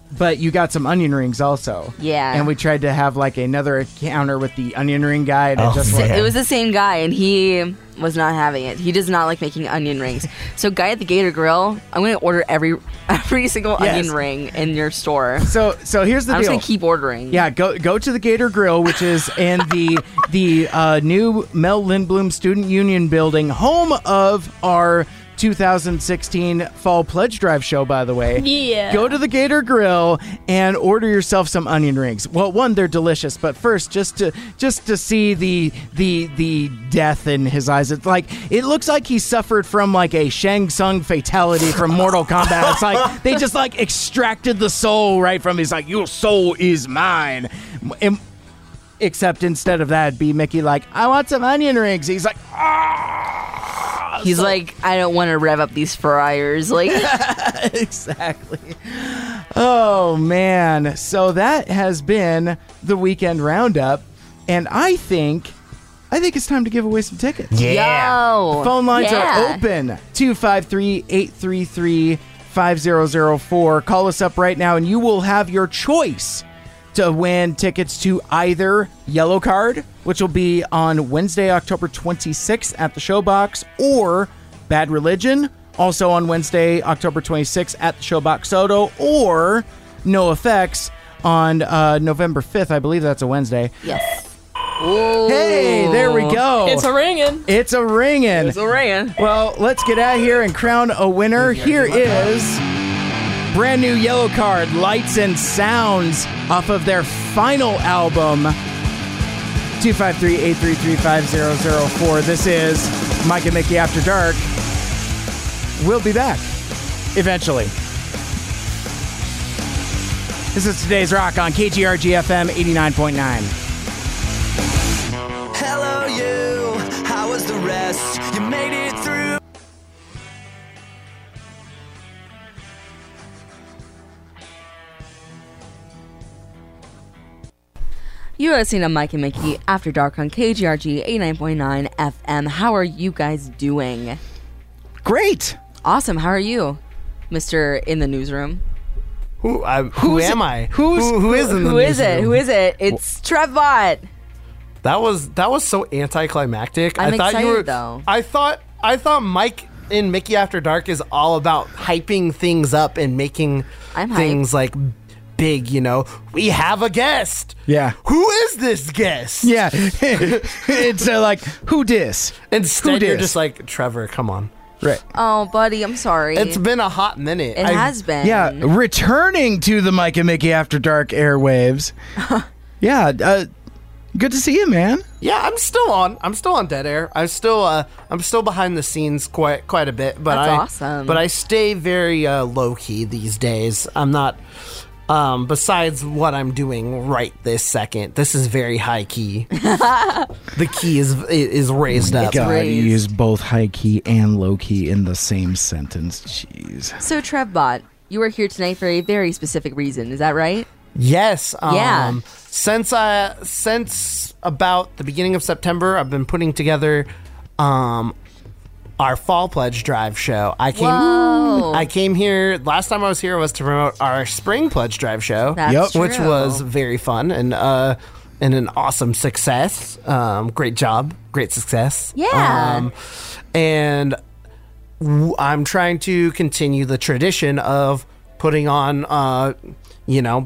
but you got some onion rings also.
Yeah.
And we tried to have like another encounter with the onion ring guy. And
Oh,
it just
So
wasn't-
it was the same guy, and he was not having it. He does not like making onion rings. So, guy at the Gator Grill, I'm going to order every every single
Yes.
onion ring in your store.
So so here's the
I'm just
deal.
going to keep ordering.
Yeah, go go to the Gator Grill, which is in the the uh, new Mel Lindblom Student Union building, home of our two thousand sixteen Fall Pledge Drive show, by the way.
Yeah.
Go to the Gator Grill and order yourself some onion rings. Well, one, they're delicious, but first, just to just to see the the the death in his eyes, it's like it looks like he suffered from like a Shang Tsung fatality from Mortal Kombat. It's like they just like extracted the soul right from. He's like, your soul is mine. And, except instead of that, it'd be Mickey like, I want some onion rings. He's like, ah.
He's
So-
like, I don't want to rev up these fryers. Like,
exactly. Oh man. So that has been the weekend roundup, and I think I think it's time to give away some tickets.
yo.
Phone lines
Yeah.
are open. two five three, eight three three, five zero zero four. Call us up right now and you will have your choice to win tickets to either Yellow Card, which will be on Wednesday, October twenty-sixth at the Showbox, or Bad Religion, also on Wednesday, October twenty-sixth at the Showbox Soto, or No Effects on uh, November fifth. I believe that's a Wednesday.
Yes.
Hey, there we go.
It's a ringing.
It's a ringing.
It's a ringing.
Well, let's get out here and crown a winner. Here is brand new Yellow Card, Lights and Sounds, off of their final album, two five three, eight three three, five zero zero four. This is Mike and Mickey After Dark. We'll be back eventually. This is today's rock on K G R G F M eighty-nine point nine.
Hello, you. How was the rest? You made it through.
You are listening to Mike and Mickey After Dark on K G R G eighty-nine point nine F M. How are you guys doing?
Great.
Awesome. How are you, Mister in the newsroom?
Who I, who
Who's
am
it?
I?
Who's
who, who is in the
Who is it?
newsroom?
Who is it? It's Trevbot.
That was that was so anticlimactic.
I'm
I thought you
excited,
were
though.
I thought I thought Mike in Mickey After Dark is all about hyping things up and making
I'm
things like big, you know. We have a guest.
Yeah.
Who is this guest?
Yeah. It's uh, like, who dis?
Instead,
Who
you're
dis?
just like, Trevor, come on.
Right.
Oh, buddy, I'm sorry.
It's been a hot minute.
It
I-
has been.
Yeah, returning to the Mike and Mickey After Dark airwaves. yeah, uh, good to see you, man.
Yeah, I'm still on. I'm still on Dead Air. I'm still uh I'm still behind the scenes quite quite a bit, but
That's
I
awesome.
but I stay very uh, low key these days. I'm not um besides what I'm doing right this second. This is very high key. The key is is raised up.
God, you use both high key and low key in the same sentence. Jeez.
So, Trevbot, you are here tonight for a very specific reason. Is that right?
Yes. Um,
Yeah.
Since I since about the beginning of September, I've been putting together um our Fall Pledge Drive show. I came
Whoa.
I came here last time I was here was to promote our Spring Pledge Drive show,
That's
which
true.
was very fun and uh and an awesome success. Um, great job, great success.
Yeah.
Um, and w- I'm trying to continue the tradition of putting on, uh, you know,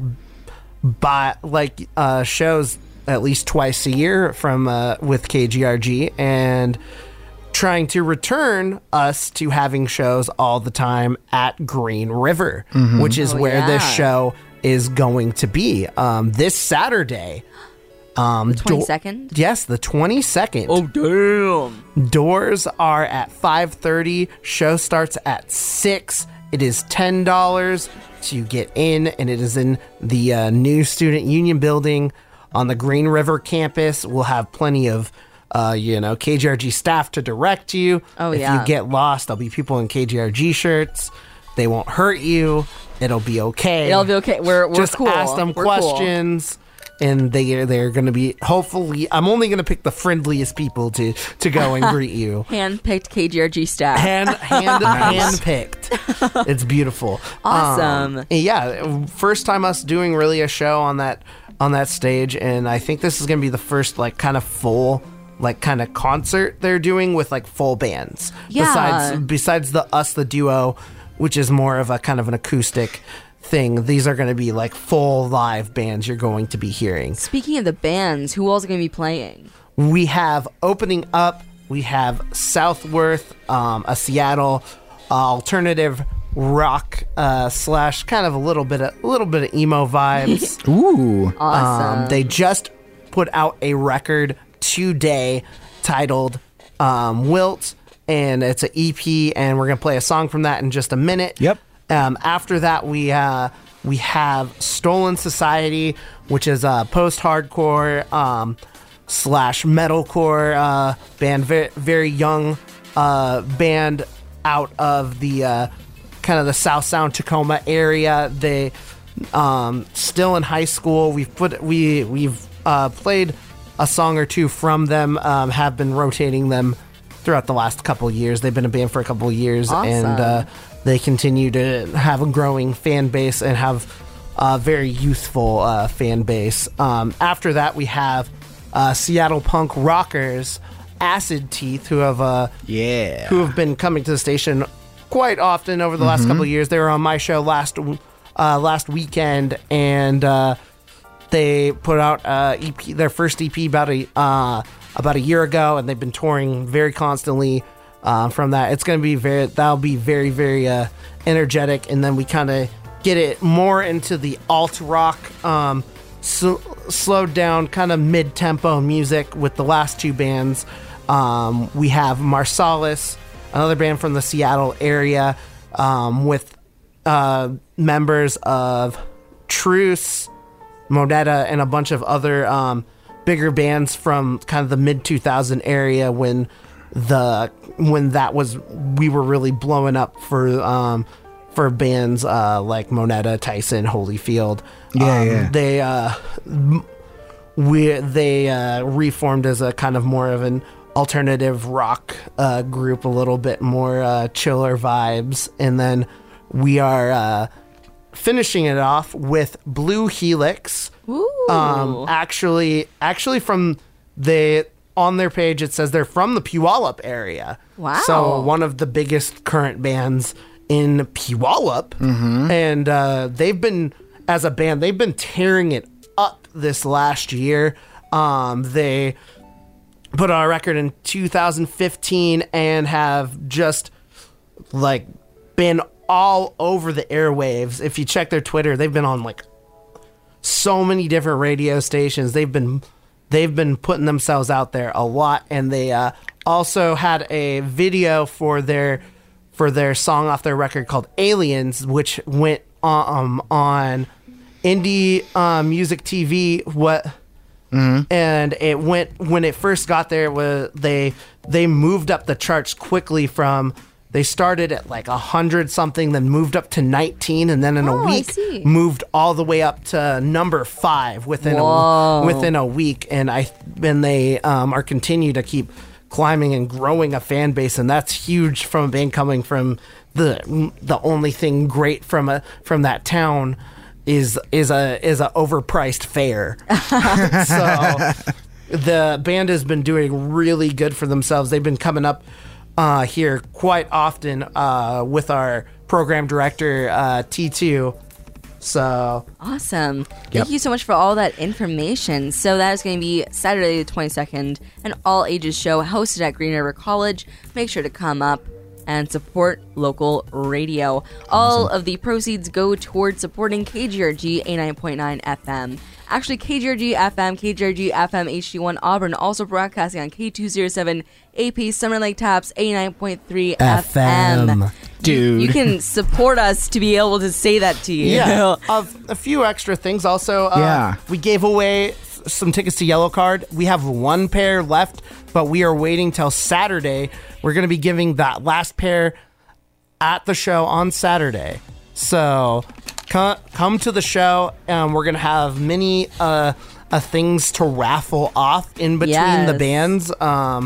by like uh, shows at least twice a year from uh, with K G R G, and trying to return us to having shows all the time at Green River,
Mhm.
which is
Oh,
where
yeah.
this show is going to be um, this Saturday. Um, do-
twenty-second?
yes, the twenty-second.
Oh, damn.
Doors are at five thirty. Show starts at six. It is ten dollars to get in, and it is in the uh, new Student Union building on the Green River campus. We'll have plenty of, uh, you know, K G R G staff to direct you.
Oh,
if
yeah.
you get lost, there'll be people in K G R G shirts. They won't hurt you. It'll be okay.
It'll be okay. We're, we're
Just
cool.
ask them
We're cool.
questions. and they they're going to be hopefully. I'm only going to pick the friendliest people to to go and greet you.
Hand-picked K G R G staff.
Hand hand
Nice.
hand-picked. It's beautiful.
Awesome.
Um, yeah, first time us doing really a show on that on that stage, and I think this is going to be the first like kind of full. Like kind of concert they're doing with like full bands.
Yeah.
Besides besides the us the duo, which is more of a kind of an acoustic thing. These are going to be like full live bands you're going to be hearing.
Speaking of the bands, who else are going to be playing?
We have opening up. We have Southworth, um, a Seattle uh, alternative rock uh, slash kind of a little bit of a little bit of emo vibes.
Ooh,
awesome!
Um, they just put out a record today titled um, Wilt, and it's an E P, and we're gonna play a song from that in just a minute.
Yep.
Um, after that, we uh, we have Stolen Society, which is a post-hardcore um, slash metalcore uh, band, very, very young uh, band out of the uh, kind of the South Sound Tacoma area. They um, still in high school. We've put we we've uh, played a song or two from them, um, have been rotating them throughout the last couple of years. They've been a band for a couple of years,
Awesome.
and uh, they continue to have a growing fan base and have a very youthful uh, fan base. Um, after that, we have uh, Seattle punk rockers, Acid Teeth, who have uh,
yeah,
who have been coming to the station quite often over the last
Mhm.
couple of years. They were on my show last uh, last weekend, and uh, they put out uh, E P, their first E P about a uh, about a year ago, and they've been touring very constantly uh, from that. It's going to be very that'll be very very uh, energetic, and then we kind of get it more into the alt rock, um, sl- slowed down kind of mid tempo music with the last two bands. Um, we have Marsalis, another band from the Seattle area, um, with uh, members of Truce, Moneta, and a bunch of other um, bigger bands from kind of the mid two thousand area when the when that was we were really blowing up for um, for bands uh, like Moneta, Tyson, Holyfield.
Yeah,
um,
yeah.
They uh, m- we they uh, reformed as a kind of more of an alternative rock uh, group, a little bit more uh, chiller vibes, and then we are uh, finishing it off with Blue Helix.
Ooh.
Um, actually, actually from the on their page it says they're from the Puyallup area.
Wow.
So one of the biggest current bands in Puyallup,
Mhm.
and uh, they've been as a band they've been tearing it up this last year. Um, they put out a record in two thousand fifteen and have just like been all over the airwaves. If you check their Twitter, they've been on like so many different radio stations. They've been they've been putting themselves out there a lot, and they uh, also had a video for their for their song off their record called Aliens, which went um, on Indie uh, Music T V. What? And it went when it first got there. It was they they moved up the charts quickly from they started at like a hundred something, then moved up to nineteen, and then in
Oh,
a
I
week
see.
moved all the way up to number five within a,
Whoa.
within a week. And I and they um, are continue to keep climbing and growing a fan base, and that's huge from a band coming from the the only thing great from a from that town is is a is a overpriced fare. So the band has been doing really good for themselves. They've been coming up uh, here quite often uh, with our program director uh, T two. So
Awesome. Thank
Yep.
you so much for all that information. So that is going to be Saturday the twenty-second, an all ages show hosted at Green River College. Make sure to come up and support local radio. All of the proceeds go towards supporting K G R G eighty-nine point nine F M. Actually, K G R G F M, K G R G F M H D one Auburn, also broadcasting on K two oh seven A P Summer Lake Taps eighty-nine point three F M.
F M. Dude.
You can support us to be able to say that to you.
Yeah, uh, a few extra things. Also, uh,
Yeah.
we gave away s- some tickets to Yellow Card. We have one pair left, but we are waiting till Saturday. We're going to be giving that last pair at the show on Saturday. So come, come to the show. Um, we're gonna have many uh, uh, things to raffle off in between
Yes.
the bands. Um,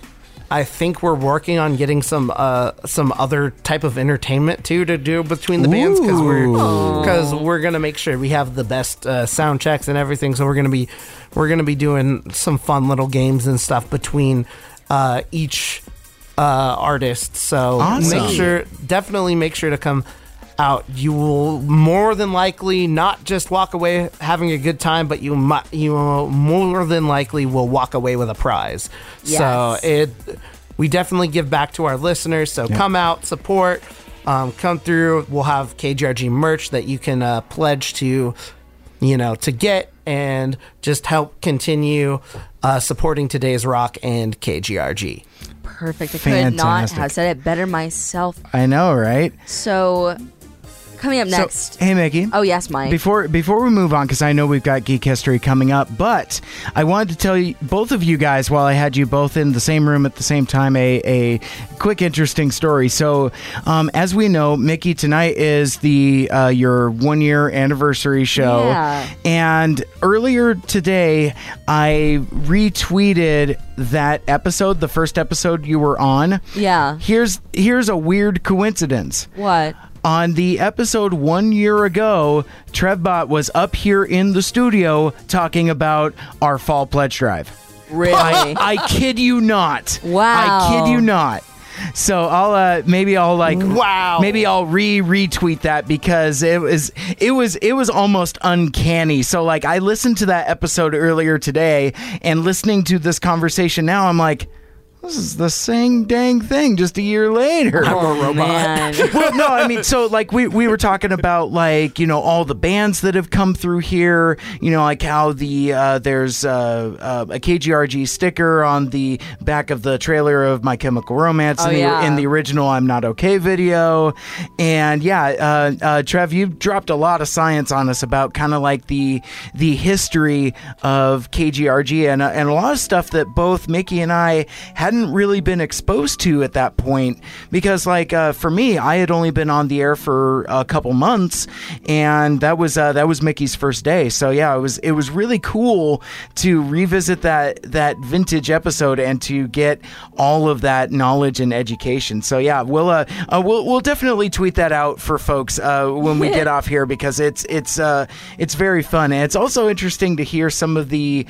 I think we're working on getting some uh, some other type of entertainment too to do between the bands because we're because we're gonna make sure we have the best uh, sound checks and everything. So we're gonna be we're gonna be doing some fun little games and stuff between uh, each uh, artist. So
Awesome.
make sure definitely make sure to come out. You will more than likely not just walk away having a good time, but you might you will more than likely will walk away with a prize.
Yes.
So it we definitely give back to our listeners. So
Yeah.
come out, support, um, come through. We'll have K G R G merch that you can uh, pledge to, you know, to get and just help continue uh, supporting Today's Rock and K G R G.
Perfect. I could not
Fantastic.
have said it better myself.
I know, right?
So, coming up
So,
next.
hey, Mickey.
Oh, yes, Mike.
Before before we move on, because I know we've got Geek History coming up, but I wanted to tell you, both of you guys, while I had you both in the same room at the same time, a, a quick, interesting story. So, um, as we know, Mickey, tonight is the uh, your one-year anniversary show.
Yeah.
And earlier today, I retweeted that episode, the first episode you were on.
Yeah.
Here's Here's a weird coincidence.
What?
On the episode one year ago, Trevbot was up here in the studio talking about our fall pledge drive.
Really?
I, I kid you not.
Wow.
I kid you not. So I'll uh, maybe I'll like
wow
maybe I'll re retweet that because it was it was it was almost uncanny. So like I listened to that episode earlier today and listening to this conversation now, I'm like, this is the same dang thing just a year later.
I'm a robot.
Man.
Well, no, I mean, so like we, we were talking about like, you know, all the bands that have come through here, you know, like how the uh, there's uh, uh, a K G R G sticker on the back of the trailer of My Chemical Romance
Oh,
in, the,
yeah.
in the original I'm Not Okay video. And yeah, uh, uh, Trev, you've dropped a lot of science on us about kind of like the the history of K G R G and, uh, and a lot of stuff that both Mickey and I hadn't really been exposed to at that point because like uh, for me I had only been on the air for a couple months and that was uh, that was Mickey's first day, so yeah, it was it was really cool to revisit that that vintage episode and to get all of that knowledge and education. So yeah, we'll uh, uh we'll, we'll definitely tweet that out for folks uh, when we get off here because it's it's uh it's very fun and it's also interesting to hear some of the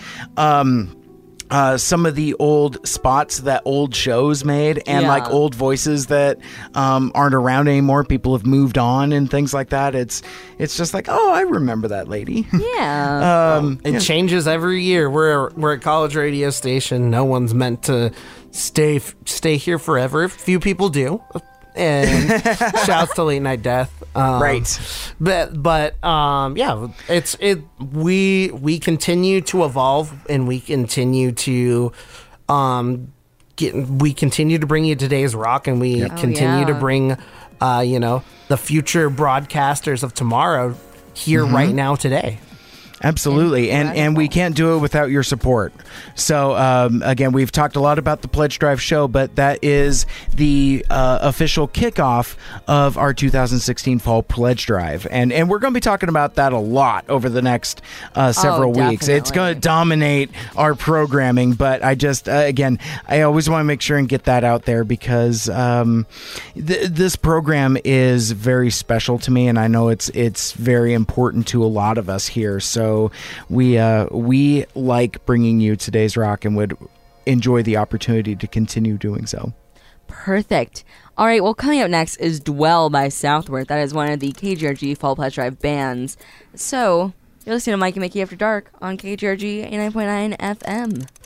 um Uh, some of the old spots that old shows made and
Yeah.
like old voices that um, aren't around anymore. People have moved on and things like that. It's it's just like, oh, I remember that lady.
Yeah.
um,
It
yeah.
changes every year. We're we're a college radio station. No one's meant to stay stay here forever. Few people do. And shouts to Late Night Death. Um,
Right.
But but um, yeah, it's it. We we continue to evolve and we continue to um get. We continue to bring you Today's Rock and we
Oh,
continue to
yeah.
bring uh you know the future broadcasters of tomorrow here
Mm-hmm.
right now today.
Absolutely, and and we can't do it without your support. So um, again, we've talked a lot about the Pledge Drive show, but that is the uh, official kickoff of our two thousand sixteen Fall Pledge Drive, and and we're going to be talking about that a lot over the next uh, several
Oh,
weeks. It's
definitely.
going to dominate our programming, but I just uh, again, I always want to make sure and get that out there because um, th- this program is very special to me, and I know it's it's very important to a lot of us here. So. So we uh, we like bringing you Today's Rock and would enjoy the opportunity to continue doing so.
Perfect. All right, well, coming up next is Dwell by Southworth. That is one of the K G R G Fall Pledge Drive bands. So, you're listening to Mike and Mickey After Dark on K G R G eighty-nine point nine F M.